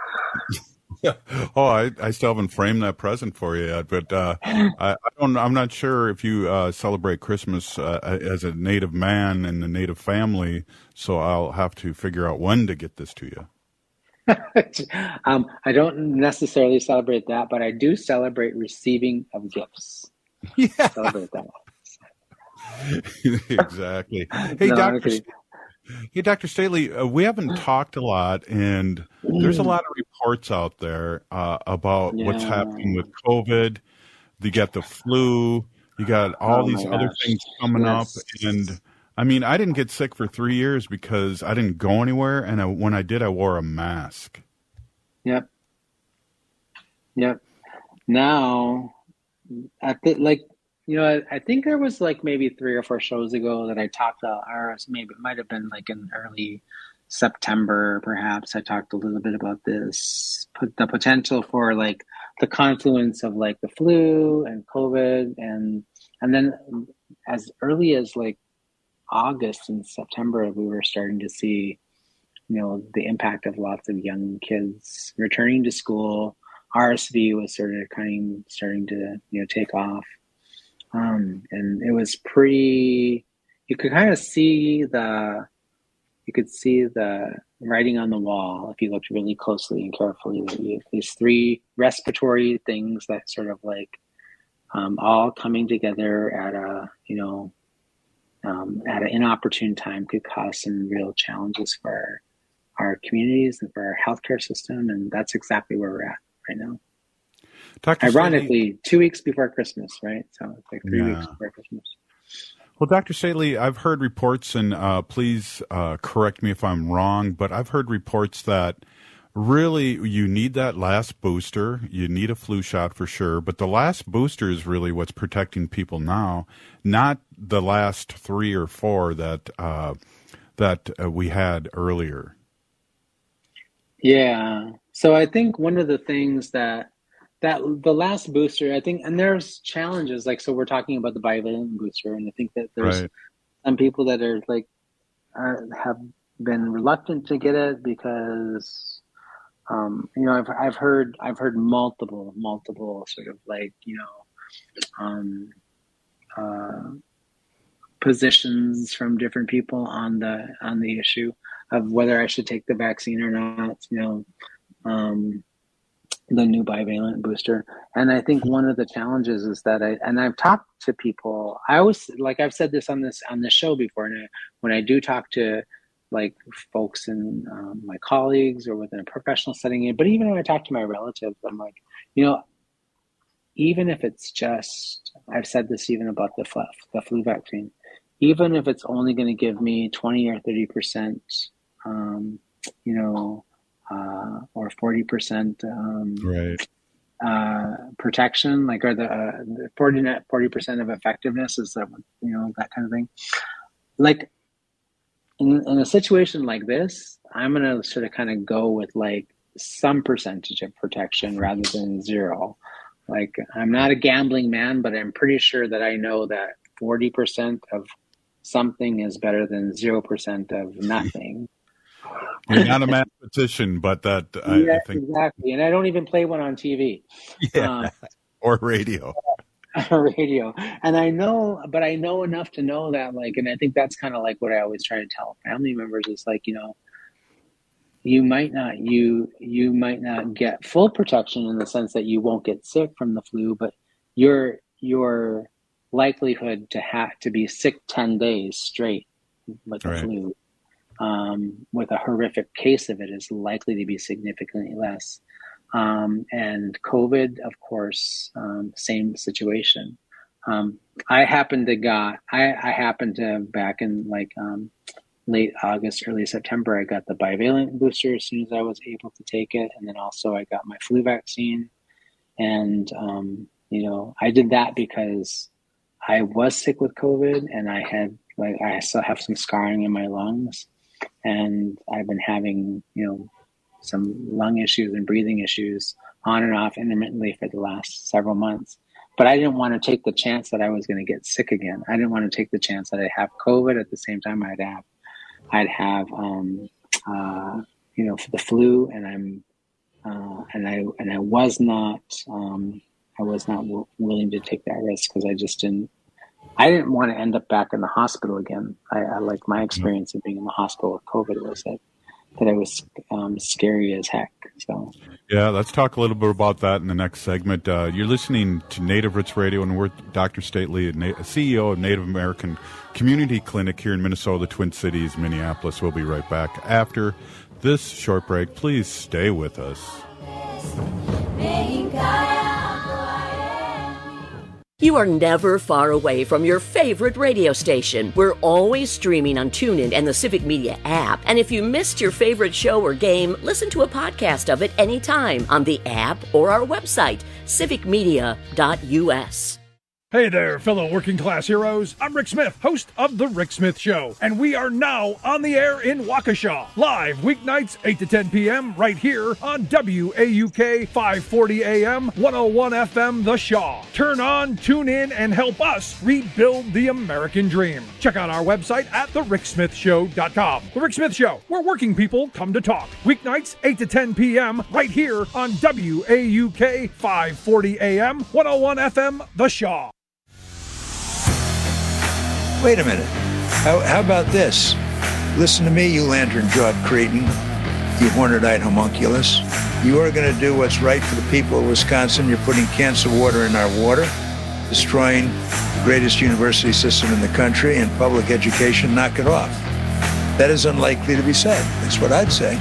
Oh, I still haven't framed that present for you yet, but I'm not sure if you celebrate Christmas as a Native man in the Native family, so I'll have to figure out when to get this to you. I don't necessarily celebrate that, but I do celebrate receiving of gifts. Yeah. Celebrate that. Exactly. Hey, Dr. Staley, we haven't talked a lot, and there's a lot of reports out there about what's happening with COVID. You got the flu. You got all these other things coming up. And, I mean, I didn't get sick for 3 years because I didn't go anywhere, and when I did, I wore a mask. Yep. Now, I think there was like maybe 3 or 4 shows ago that I talked to, or maybe it might have been like in early September, perhaps. I talked a little bit about this, the potential for like the confluence of like the flu and COVID, and then as early as like August and September, we were starting to see, the impact of lots of young kids returning to school. RSV was starting to take off. And it was pretty, you could kind of see the writing on the wall if you looked really closely and carefully, that you have these 3 respiratory things that sort of like all coming together at an inopportune time could cause some real challenges for our communities and for our healthcare system. And that's exactly where we're at right now. Ironically, 2 weeks before Christmas, right? So it's like 3 weeks before Christmas. Well, Dr. Staley, I've heard reports, and please correct me if I'm wrong, but I've heard reports that really you need that last booster. You need a flu shot for sure, but the last booster is really what's protecting people now, not the last 3 or 4 that that we had earlier. Yeah. So I think one of the things that the last booster, I think, and there's challenges, like, so we're talking about the bivalent booster, and I think that there's some people that are like, have been reluctant to get it because, you know, I've heard multiple sort of like, you know, positions from different people on the issue of whether I should take the vaccine or not, you know, the new bivalent booster. And I think one of the challenges is that I've talked to people, I always, like I've said this on this show before, and when I do talk to like folks and my colleagues or within a professional setting, but even when I talk to my relatives, I'm like, you know, even if it's just, I've said this even about the flu vaccine, even if it's only going to give me 20 or 30%, you know, or 40% protection, like, or the 40% of effectiveness, is that, you know, that kind of thing. Like in a situation like this, I'm going to sort of kind of go with like some percentage of protection rather than zero. Like, I'm not a gambling man, but I'm pretty sure that I know that 40% of something is better than 0% of nothing. You're not a mathematician, but that I think exactly. And I don't even play one on TV. Yeah, or radio. Radio. And I know enough to know that, like, and I think that's kind of like what I always try to tell family members is like, you know, you might not get full protection in the sense that you won't get sick from the flu, but your likelihood to be sick 10 days straight with the flu, with a horrific case of it, is likely to be significantly less. And COVID, of course, same situation. I happened to back in like late August, early September, I got the bivalent booster as soon as I was able to take it. And then also I got my flu vaccine. And, you know, I did that because I was sick with COVID and I still have some scarring in my lungs. And I've been having, you know, some lung issues and breathing issues on and off intermittently for the last several months. But I didn't want to take the chance that I was going to get sick again. I didn't want to take the chance that I'd have COVID at the same time I'd have you know, for the flu, and I was not willing to take that risk because I didn't want to end up back in the hospital again. I like my experience of being in the hospital with COVID was that it was scary as heck. So yeah, let's talk a little bit about that in the next segment. You're listening to Native Roots Radio, and we're Dr. Stately, CEO of Native American Community Clinic here in Minnesota, the Twin Cities, Minneapolis. We'll be right back after this short break. Please stay with us. You are never far away from your favorite radio station. We're always streaming on TuneIn and the Civic Media app. And if you missed your favorite show or game, listen to a podcast of it anytime on the app or our website, civicmedia.us. Hey there, fellow working class heroes. I'm Rick Smith, host of The Rick Smith Show, and we are now on the air in Waukesha, live weeknights 8 to 10 p.m. right here on WAUK 540 AM, 101 FM, The Shaw. Turn on, tune in, and help us rebuild the American dream. Check out our website at thericksmithshow.com. The Rick Smith Show, where working people come to talk. Weeknights 8 to 10 p.m. right here on WAUK 540 AM, 101 FM, The Shaw. Wait a minute. How about this? Listen to me, you lantern-jawed cretin, you horned-eyed homunculus. You are going to do what's right for the people of Wisconsin. You're putting cancer water in our water, destroying the greatest university system in the country and public education. Knock it off. That is unlikely to be said. That's what I'd say.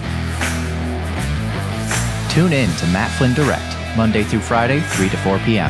Tune in to Matt Flynn Direct, Monday through Friday, 3 to 4 p.m.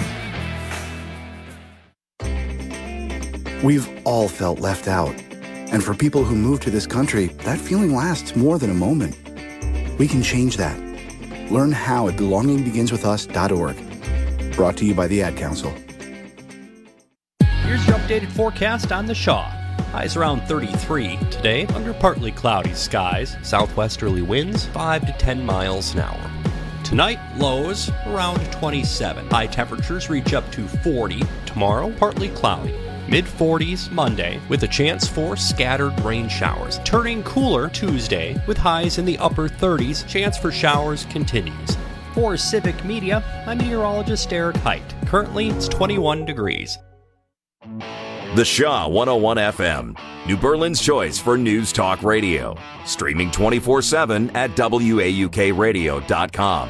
We've all felt left out. And for people who move to this country, that feeling lasts more than a moment. We can change that. Learn how at belongingbeginswithus.org. Brought to you by the Ad Council. Here's your updated forecast on the Shaw. Highs around 33. Today, under partly cloudy skies. Southwesterly winds 5 to 10 miles an hour. Tonight, lows around 27. High temperatures reach up to 40. Tomorrow, partly cloudy. Mid-40s Monday, with a chance for scattered rain showers. Turning cooler Tuesday, with highs in the upper 30s. Chance for showers continues. For Civic Media, I'm meteorologist Eric Height. Currently, it's 21 degrees. The Shaw 101 FM, New Berlin's choice for news talk radio. Streaming 24/7 at WAUKradio.com.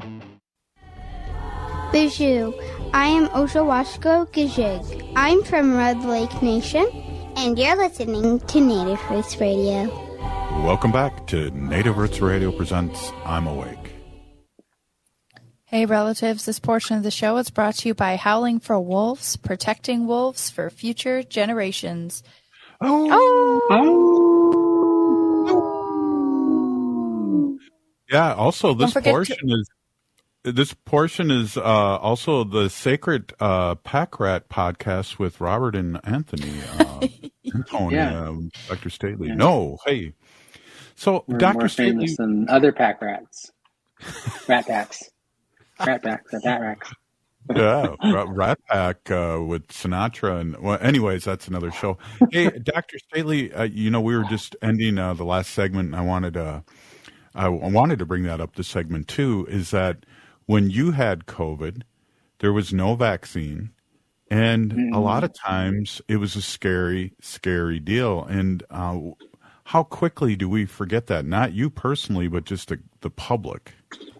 Bijou, I am Oshawashko Gajig. I'm from Red Lake Nation, and you're listening to Native Roots Radio. Welcome back to Native Roots Radio presents I'm Awake. Hey relatives, this portion of the show is brought to you by Howling for Wolves, protecting wolves for future generations. Yeah, also this portion is also the Sacred Pack Rat podcast with Robert and Anthony. Tony, Dr. Stately. Yeah. No, hey. So We're Dr. more Stately, famous than other pack rats. Rat packs. Rat packs. Rat racks. yeah, Rat Pack with Sinatra, and well, anyways, that's another show. Hey, Dr. Stately, we were just ending the last segment, and I wanted to bring that up. This segment too is that when you had COVID, there was no vaccine, and a lot of times it was a scary, scary deal. And how quickly do we forget that? Not you personally, but just the public.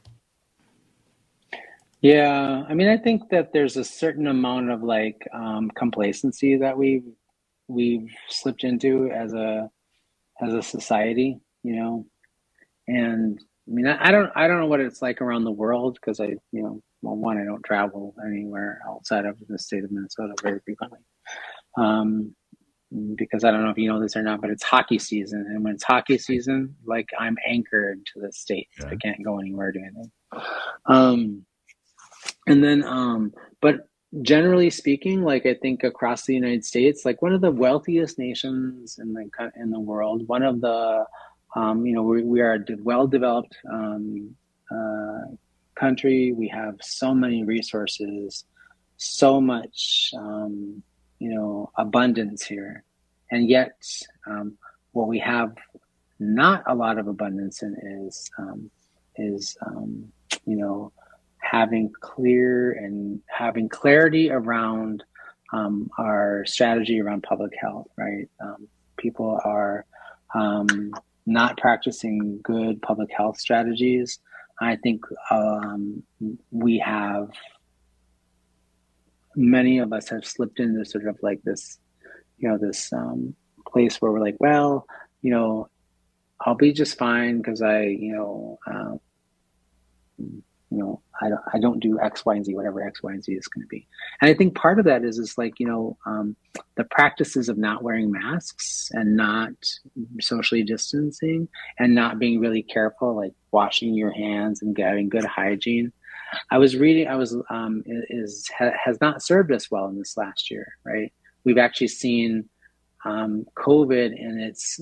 Yeah, I mean, I think that there's a certain amount of complacency that we've slipped into as a society, and I mean, I don't know what it's like around the world because I don't travel anywhere outside of the state of Minnesota very frequently, because I don't know if you know this or not, but it's hockey season, and when it's hockey season, I'm anchored to the state. I can't go anywhere to do anything. And then, but generally speaking, I think across the United States, one of the wealthiest nations in the world, one of the, we are a well-developed country. We have so many resources, so much, abundance here, and yet, what we have not a lot of abundance in is having clarity around our strategy around public health, right? People are not practicing good public health strategies. I think many of us have slipped into sort of this, this place where we're like, well, I'll be just fine because I don't do X, Y, and Z, whatever X, Y, and Z is going to be. And I think part of that is the practices of not wearing masks and not socially distancing and not being really careful, like washing your hands and having good hygiene. Has not served us well in this last year, right? We've actually seen COVID in its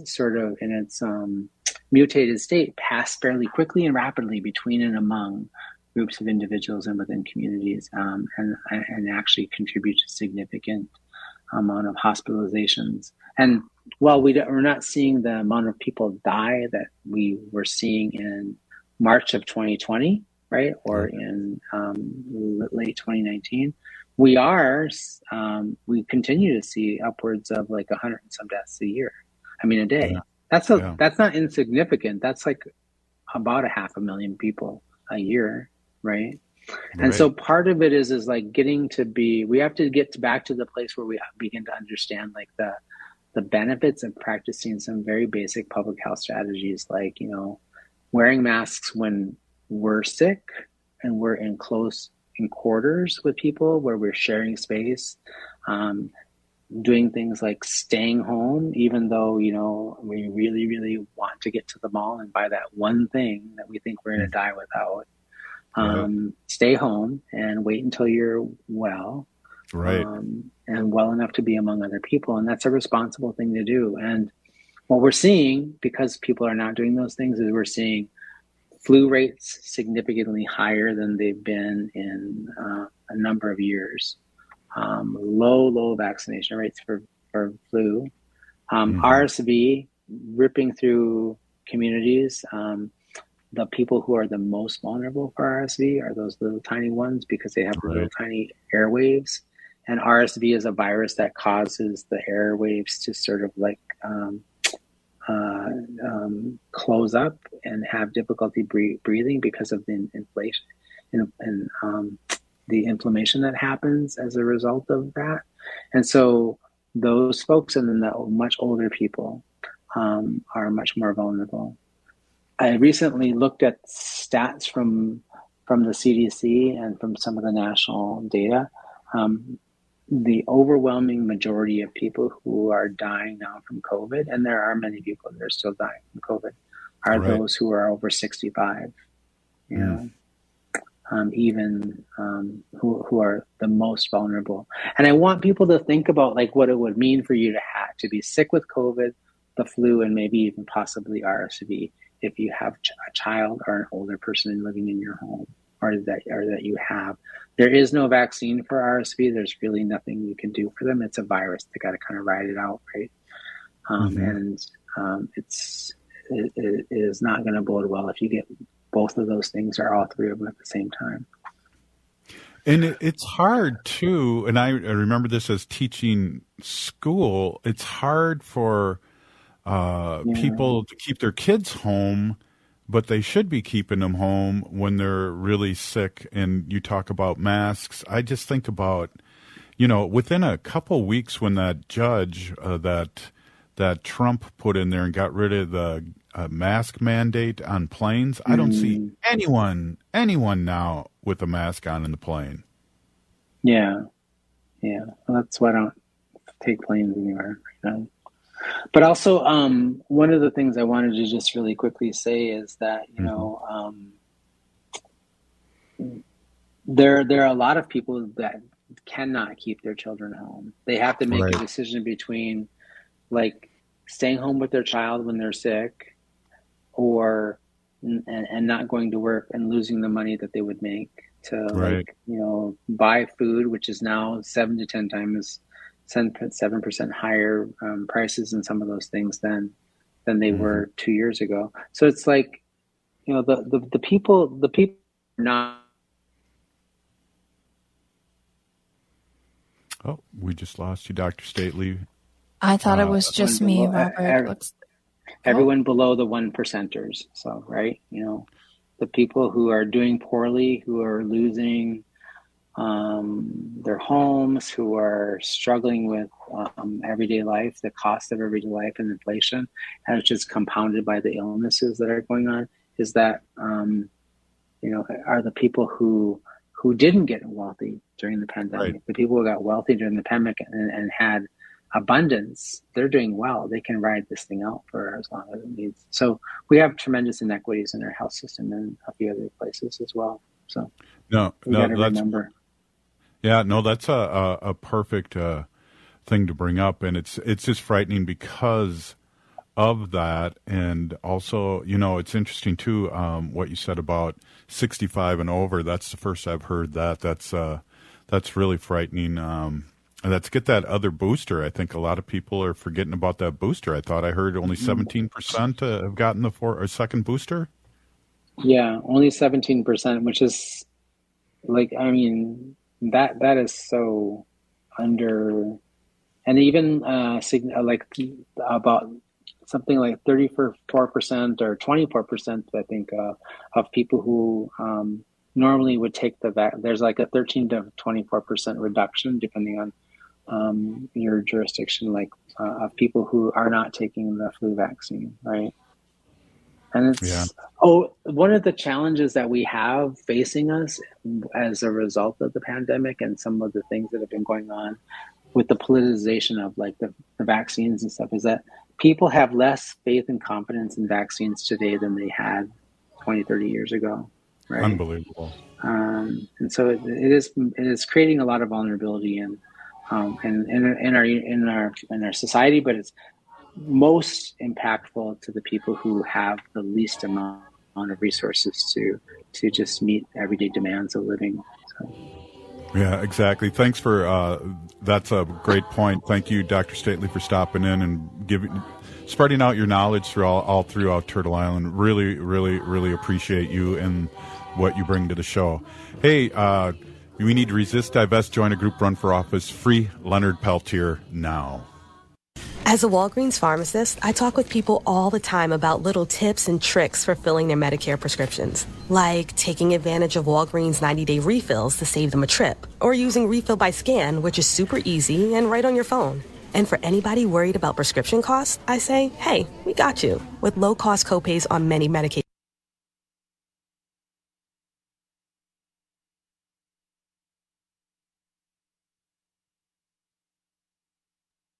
mutated state pass fairly quickly and rapidly between and among groups of individuals and within communities, and actually contribute to significant amount of hospitalizations. And while we're not seeing the amount of people die that we were seeing in March of 2020, right, or in late 2019, we continue to see upwards of 100 and some deaths a year. I mean, a day. That's not insignificant. That's about 500,000 people a year, right? And so part of it is getting to be. We have to get back to the place where we begin to understand the benefits of practicing some very basic public health strategies, wearing masks when we're sick and we're in close quarters with people where we're sharing space, doing things like staying home, even though, we really, really want to get to the mall and buy that one thing that we think we're going to die without. Stay home and wait until you're well. Right. and well enough to be among other people. And that's a responsible thing to do. And what we're seeing, because people are not doing those things, is we're seeing flu rates significantly higher than they've been in a number of years. Low vaccination rates for flu. RSV ripping through communities. The people who are the most vulnerable for RSV are those little tiny ones because they have little tiny airwaves. And RSV is a virus that causes the airwaves to sort of like close up and have difficulty breathing because of the inflation and the inflammation that happens as a result of that. And so those folks and then the much older people are much more vulnerable. I recently looked at stats from the CDC and from some of the national data. The overwhelming majority of people who are dying now from COVID, and there are many people that are still dying from COVID, are those who are over 65. You know, even who are the most vulnerable. And I want people to think about like what it would mean for you to be sick with COVID, the flu, and maybe even possibly RSV if you have a child or an older person living in your home, or that you have. There is no vaccine for RSV. There's really nothing you can do for them. It's a virus. They got to kind of ride it out, right? And it is not going to bode well if you get both of those things or all three of them at the same time. And it's hard too. And I remember this as teaching school. It's hard for people to keep their kids home, but they should be keeping them home when they're really sick. And you talk about masks. I just think about, within a couple weeks when that judge that Trump put in there and got rid of the mask mandate on planes, I don't see anyone now with a mask on in the plane. Yeah. Well, that's why I don't take planes anywhere right now. But also, one of the things I wanted to just really quickly say is that, there are a lot of people that cannot keep their children home. They have to make a decision between, like, staying home with their child when they're sick, or and not going to work and losing the money that they would make to buy food, which is now 7 to 10 times 7% higher prices in some of those things than they were 2 years ago. So it's like, the people are not. Oh, we just lost you, Dr. Stately. I thought it was just me, Robert. Everyone below the 1%ers. So, right, the people who are doing poorly, who are losing their homes, who are struggling with everyday life, the cost of everyday life and inflation, and it's just compounded by the illnesses that are going on, is that, are the people who didn't get wealthy during the pandemic. Right. The people who got wealthy during the pandemic and had abundance, they're doing well. They can ride this thing out for as long as it needs. So we have tremendous inequities in our health system and a few other places as well. So we got to remember. Yeah, no, that's a perfect thing to bring up, and it's just frightening because of that. And also, it's interesting too what you said about 65 and over. That's the first I've heard that. That's really frightening. And let's get that other booster. I think a lot of people are forgetting about that booster. I thought I heard only 17% have gotten the second booster. Yeah, only 17%, which is that is so under, and even about something like 34% or 24%, I think, of people who normally would take there's like a 13 to 24% reduction depending on your jurisdiction, of people who are not taking the flu vaccine, right? And it's one of the challenges that we have facing us as a result of the pandemic and some of the things that have been going on with the politicization of the vaccines and stuff is that people have less faith and confidence in vaccines today than they had 20, 30 years ago. Right? Unbelievable. And so it is creating a lot of vulnerability in in our society, but it's most impactful to the people who have the least amount of resources to just meet everyday demands of living. So. Yeah, exactly. Thanks for that's a great point. Thank you, Dr. Stately, for stopping in and spreading out your knowledge all throughout Turtle Island. Really, really, really appreciate you and what you bring to the show. Hey, we need to resist, divest, join a group, run for office. Free Leonard Peltier now. As a Walgreens pharmacist, I talk with people all the time about little tips and tricks for filling their Medicare prescriptions, like taking advantage of Walgreens 90-day refills to save them a trip, or using Refill by Scan, which is super easy and right on your phone. And for anybody worried about prescription costs, I say, hey, we got you, with low-cost copays on many medications.